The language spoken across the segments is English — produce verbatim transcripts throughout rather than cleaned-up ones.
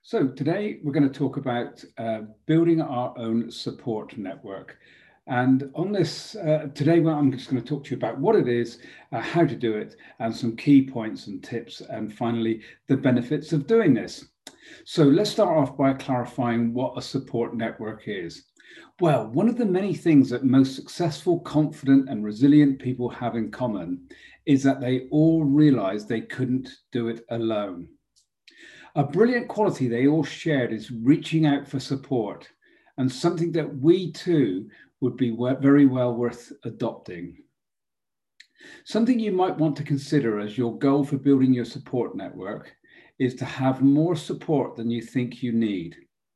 So today we're going to talk about uh, building our own support network. And on this, uh, today well, I'm just going to talk to you about what it is, uh, how to do it, and some key points and tips, and finally, the benefits of doing this. So let's start off by clarifying what a support network is. Well, one of the many things that most successful, confident, and resilient people have in common is that they all realize they couldn't do it alone. A brilliant quality they all shared is reaching out for support, and something that we too would be very well worth adopting. Something you might want to consider as your goal for building your support network is to have more support than you think you need.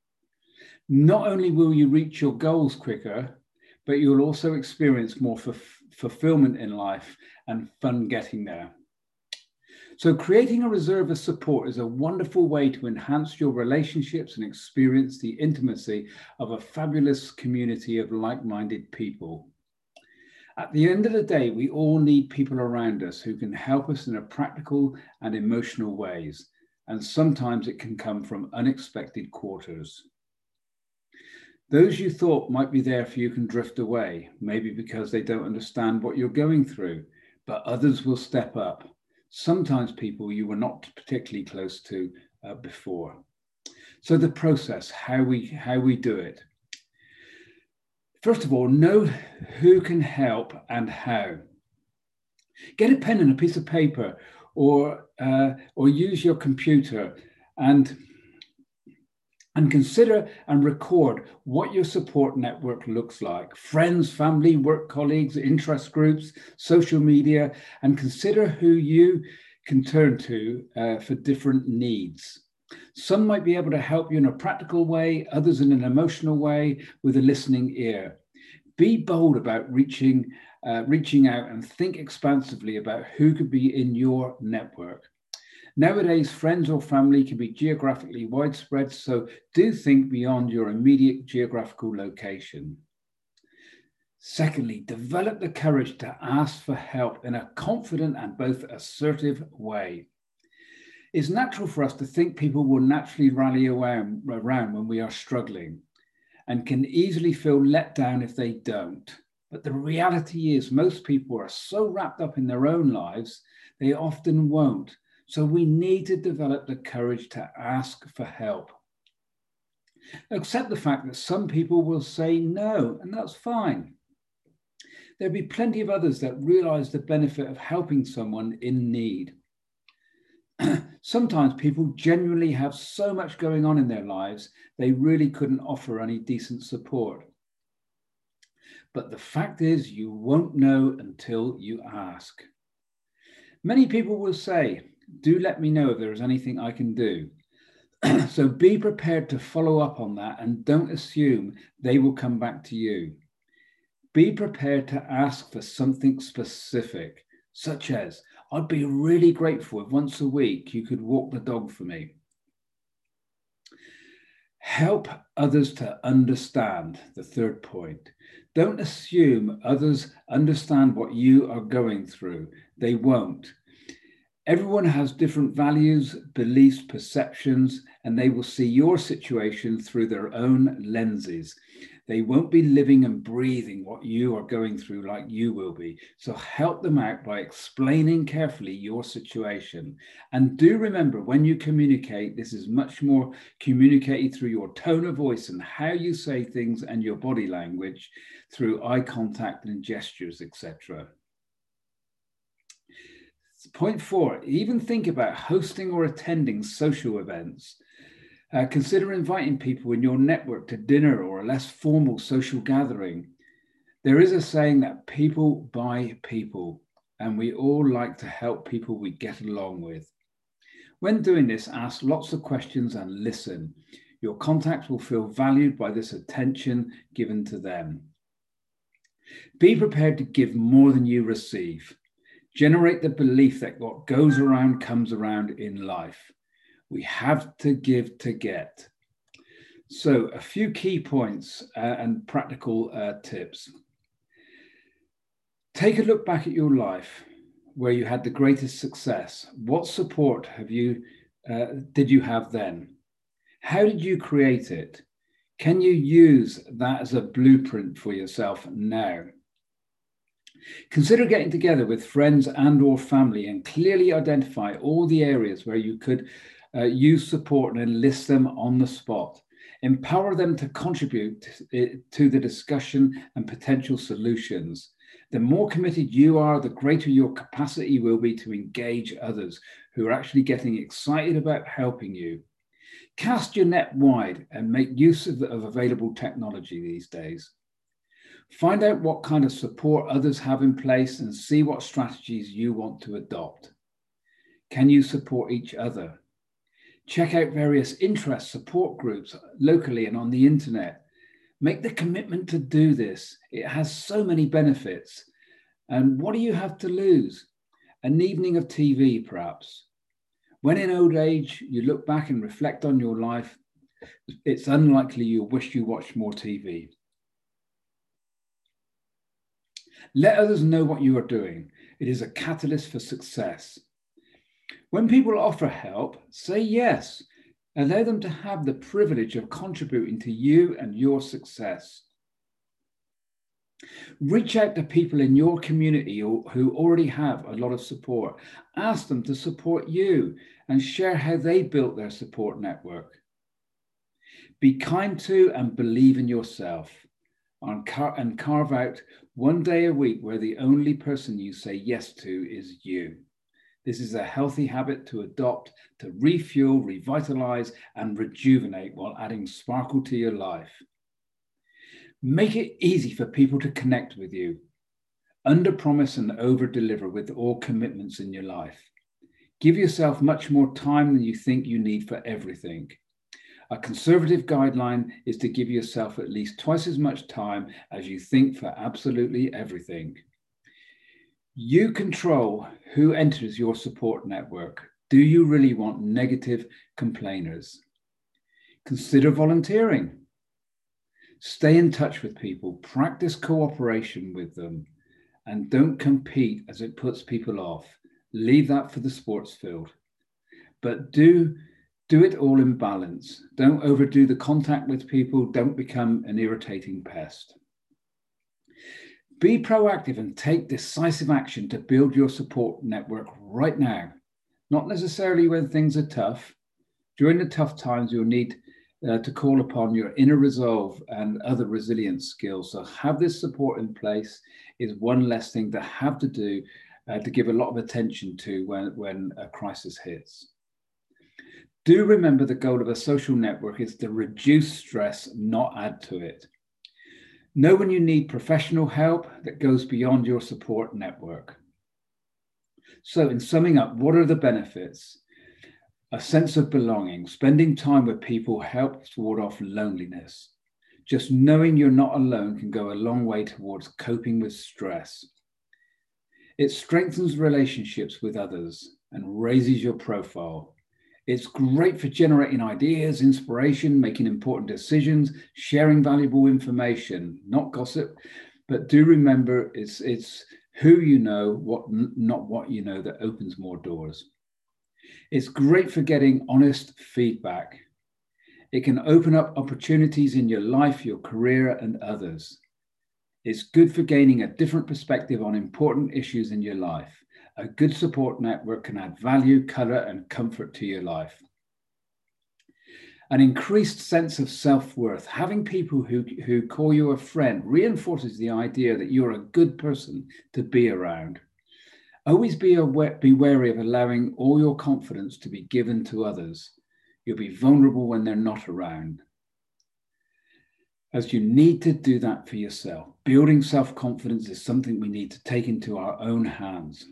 Not only will you reach your goals quicker, but you'll also experience more f- fulfillment in life and fun getting there. So creating a reserve of support is a wonderful way to enhance your relationships and experience the intimacy of a fabulous community of like-minded people. At the end of the day, we all need people around us who can help us in a practical and emotional ways, and sometimes it can come from unexpected quarters. Those you thought might be there for you can drift away, maybe because they don't understand what you're going through, but others will step up. Sometimes people you were not particularly close to uh, before. So the process, how we how we do it. First of all, know who can help and how. Get a pen and a piece of paper, or uh, or use your computer and and consider and record what your support network looks like. Friends, family, work colleagues, interest groups, social media, and consider who you can turn to uh, for different needs. Some might be able to help you in a practical way, others in an emotional way with a listening ear. Be bold about reaching, uh, reaching out and think expansively about who could be in your network. Nowadays, friends or family can be geographically widespread, so do think beyond your immediate geographical location. Secondly, develop the courage to ask for help in a confident and both assertive way. It's natural for us to think people will naturally rally around, around when we are struggling, and can easily feel let down if they don't. But the reality is most people are so wrapped up in their own lives, they often won't. So we need to develop the courage to ask for help. Accept the fact that some people will say no, and that's fine. There'll be plenty of others that realize the benefit of helping someone in need. Sometimes people genuinely have so much going on in their lives, they really couldn't offer any decent support. But the fact is, you won't know until you ask. Many people will say, do let me know if there is anything I can do. So be prepared to follow up on that and don't assume they will come back to you. Be prepared to ask for something specific, such as, I'd be really grateful if once a week you could walk the dog for me. Help others to understand, the third point. Don't assume others understand what you are going through. They won't. Everyone has different values, beliefs, perceptions, and they will see your situation through their own lenses. They won't be living and breathing what you are going through like you will be. So help them out by explaining carefully your situation. And do remember, when you communicate, this is much more communicated through your tone of voice and how you say things and your body language through eye contact and gestures, et cetera. Point four, even think about hosting or attending social events. Uh, consider inviting people in your network to dinner or a less formal social gathering. There is a saying that people buy people, and we all like to help people we get along with. When doing this, ask lots of questions and listen. Your contacts will feel valued by this attention given to them. Be prepared to give more than you receive. Generate the belief that what goes around comes around in life. We have to give to get. So a few key points uh, and practical uh, tips. Take a look back at your life where you had the greatest success. What support have you, uh, did you have then? How did you create it? Can you use that as a blueprint for yourself now? Consider getting together with friends and or family and clearly identify all the areas where you could uh, use support and enlist them on the spot. Empower them to contribute to the discussion and potential solutions. The more committed you are, the greater your capacity will be to engage others who are actually getting excited about helping you. Cast your net wide and make use of, of available technology these days. Find out what kind of support others have in place and see what strategies you want to adopt. Can you support each other? Check out various interest support groups locally and on the internet. Make the commitment to do this. It has so many benefits. And what do you have to lose? An evening of T V, perhaps. When in old age, you look back and reflect on your life, it's unlikely you'll wish you watched more T V. Let others know what you are doing. It is a catalyst for success. When people offer help, say yes. Allow them to have the privilege of contributing to you and your success. Reach out to people in your community who already have a lot of support. Ask them to support you and share how they built their support network. Be kind to and believe in yourself, and carve out one day a week where the only person you say yes to is you. This is a healthy habit to adopt to refuel, revitalize, and rejuvenate while adding sparkle to your life. Make it easy for people to connect with you. Under-promise and over-deliver with all commitments in your life. Give yourself much more time than you think you need for everything. A conservative guideline is to give yourself at least twice as much time as you think for absolutely everything. You control who enters your support network. Do you really want negative complainers? Consider volunteering. Stay in touch with people, practice cooperation with them, and don't compete as it puts people off. Leave that for the sports field. But do, do it all in balance. Don't overdo the contact with people. Don't become an irritating pest. Be proactive and take decisive action to build your support network right now. Not necessarily when things are tough. During the tough times, you'll need uh, to call upon your inner resolve and other resilience skills. So have this support in place is one less thing to have to do uh, to give a lot of attention to when, when a crisis hits. Do remember the goal of a social network is to reduce stress, not add to it. Know when you need professional help that goes beyond your support network. So in summing up, what are the benefits? A sense of belonging. Spending time with people helps ward off loneliness. Just knowing you're not alone can go a long way towards coping with stress. It strengthens relationships with others and raises your profile. It's great for generating ideas, inspiration, making important decisions, sharing valuable information, not gossip, but do remember it's, it's who you know, what, not what you know, that opens more doors. It's great for getting honest feedback. It can open up opportunities in your life, your career, and others. It's good for gaining a different perspective on important issues in your life. A good support network can add value, color, and comfort to your life. An increased sense of self-worth. Having people who, who call you a friend reinforces the idea that you're a good person to be around. Always be, aware, be wary of allowing all your confidence to be given to others. You'll be vulnerable when they're not around, as you need to do that for yourself. Building self-confidence is something we need to take into our own hands.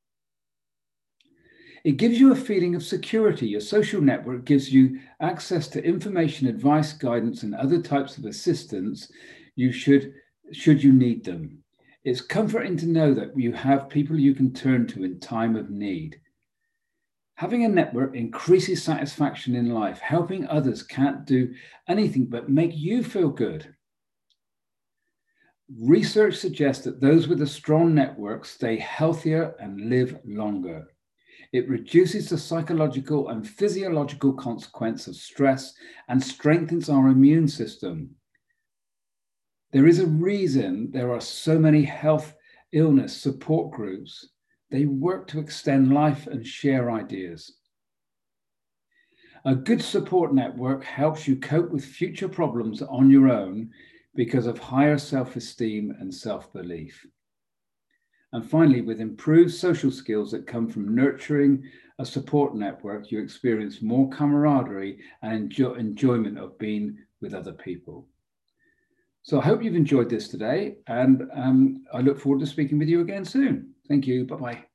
It gives you a feeling of security. Your social network gives you access to information, advice, guidance, and other types of assistance you should, should you need them. It's comforting to know that you have people you can turn to in time of need. Having a network increases satisfaction in life. Helping others can't do anything but make you feel good. Research suggests that those with a strong network stay healthier and live longer. It reduces the psychological and physiological consequence of stress and strengthens our immune system. There is a reason there are so many health illness support groups. They work to extend life and share ideas. A good support network helps you cope with future problems on your own because of higher self-esteem and self-belief. And finally, with improved social skills that come from nurturing a support network, you experience more camaraderie and enjoy enjoyment of being with other people. So I hope you've enjoyed this today, and um, I look forward to speaking with you again soon. Thank you. Bye-bye.